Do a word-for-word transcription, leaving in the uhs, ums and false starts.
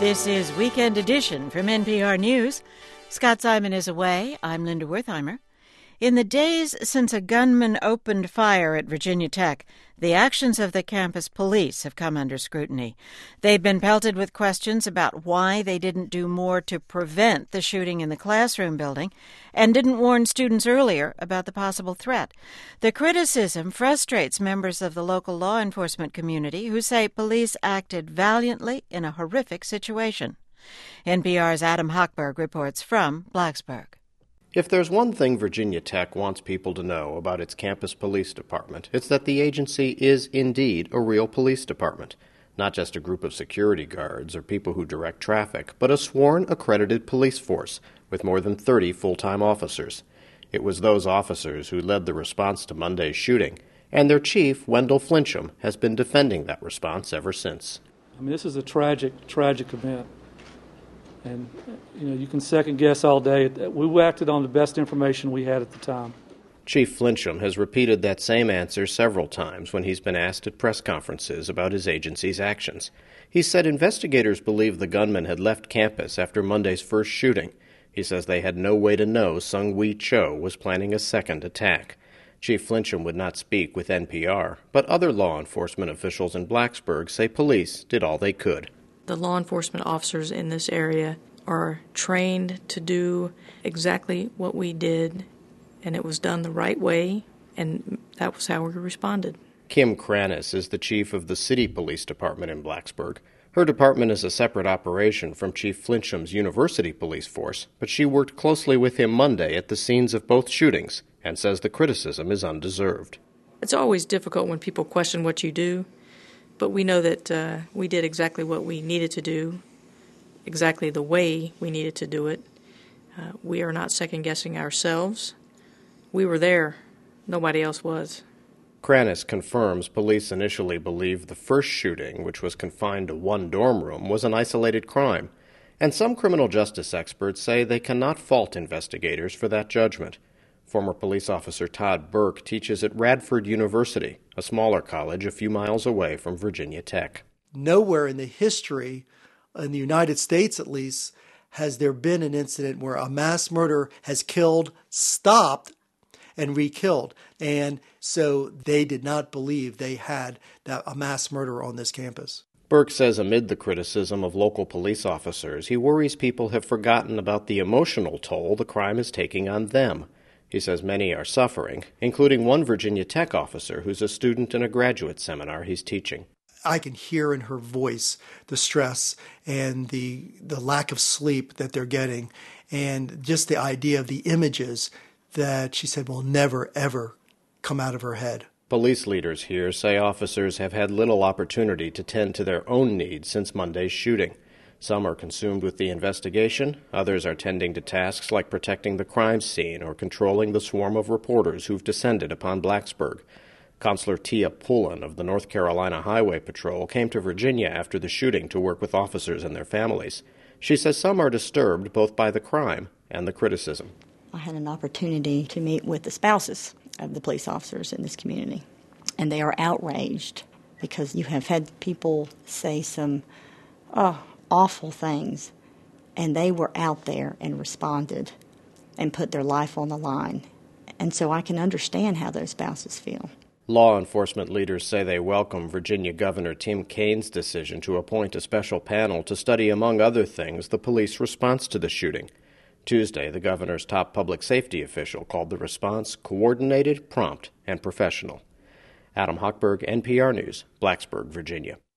This is Weekend Edition from N P R News. Scott Simon is away. I'm Linda Wertheimer. In the days since a gunman opened fire at Virginia Tech, the actions of the campus police have come under scrutiny. They've been pelted with questions about why they didn't do more to prevent the shooting in the classroom building and didn't warn students earlier about the possible threat. The criticism frustrates members of the local law enforcement community who say police acted valiantly in a horrific situation. N P R's Adam Hochberg reports from Blacksburg. If there's one thing Virginia Tech wants people to know about its campus police department, it's that the agency is indeed a real police department. Not just a group of security guards or people who direct traffic, but a sworn, accredited police force with more than thirty full-time officers. It was those officers who led the response to Monday's shooting, and their chief, Wendell Flinchum, has been defending that response ever since. I mean, this is a tragic, tragic event. And, you know, you can second-guess all day. We acted on the best information we had at the time. Chief Flinchum has repeated that same answer several times when he's been asked at press conferences about his agency's actions. He said investigators believe the gunman had left campus after Monday's first shooting. He says they had no way to know Sung-Wee Cho was planning a second attack. Chief Flinchum would not speak with N P R, but other law enforcement officials in Blacksburg say police did all they could. The law enforcement officers in this area are trained to do exactly what we did, and it was done the right way, and that was how we responded. Kim Kranis is the chief of the City Police Department in Blacksburg. Her department is a separate operation from Chief Flinchum's University Police Force, but she worked closely with him Monday at the scenes of both shootings and says the criticism is undeserved. It's always difficult when people question what you do. But we know that uh, we did exactly what we needed to do, exactly the way we needed to do it. Uh, we are not second-guessing ourselves. We were there. Nobody else was. Kranis confirms police initially believed the first shooting, which was confined to one dorm room, was an isolated crime. And some criminal justice experts say they cannot fault investigators for that judgment. Former police officer Todd Burke teaches at Radford University, a smaller college a few miles away from Virginia Tech. Nowhere in the history, in the United States at least, has there been an incident where a mass murder has killed, stopped, and re-killed. And so they did not believe they had that, a mass murder on this campus. Burke says amid the criticism of local police officers, he worries people have forgotten about the emotional toll the crime is taking on them. He says many are suffering, including one Virginia Tech officer who's a student in a graduate seminar he's teaching. I can hear in her voice the stress and the the lack of sleep that they're getting, and just the idea of the images that she said will never, ever come out of her head. Police leaders here say officers have had little opportunity to tend to their own needs since Monday's shooting. Some are consumed with the investigation, others are tending to tasks like protecting the crime scene or controlling the swarm of reporters who've descended upon Blacksburg. Consular Tia Pullen of the North Carolina Highway Patrol came to Virginia after the shooting to work with officers and their families. She says some are disturbed both by the crime and the criticism. I had an opportunity to meet with the spouses of the police officers in this community, and they are outraged because you have had people say some, oh, awful things, and they were out there and responded and put their life on the line. And so I can understand how those spouses feel. Law enforcement leaders say they welcome Virginia Governor Tim Kaine's decision to appoint a special panel to study, among other things, the police response to the shooting. Tuesday, the governor's top public safety official called the response coordinated, prompt, and professional. Adam Hochberg, N P R News, Blacksburg, Virginia.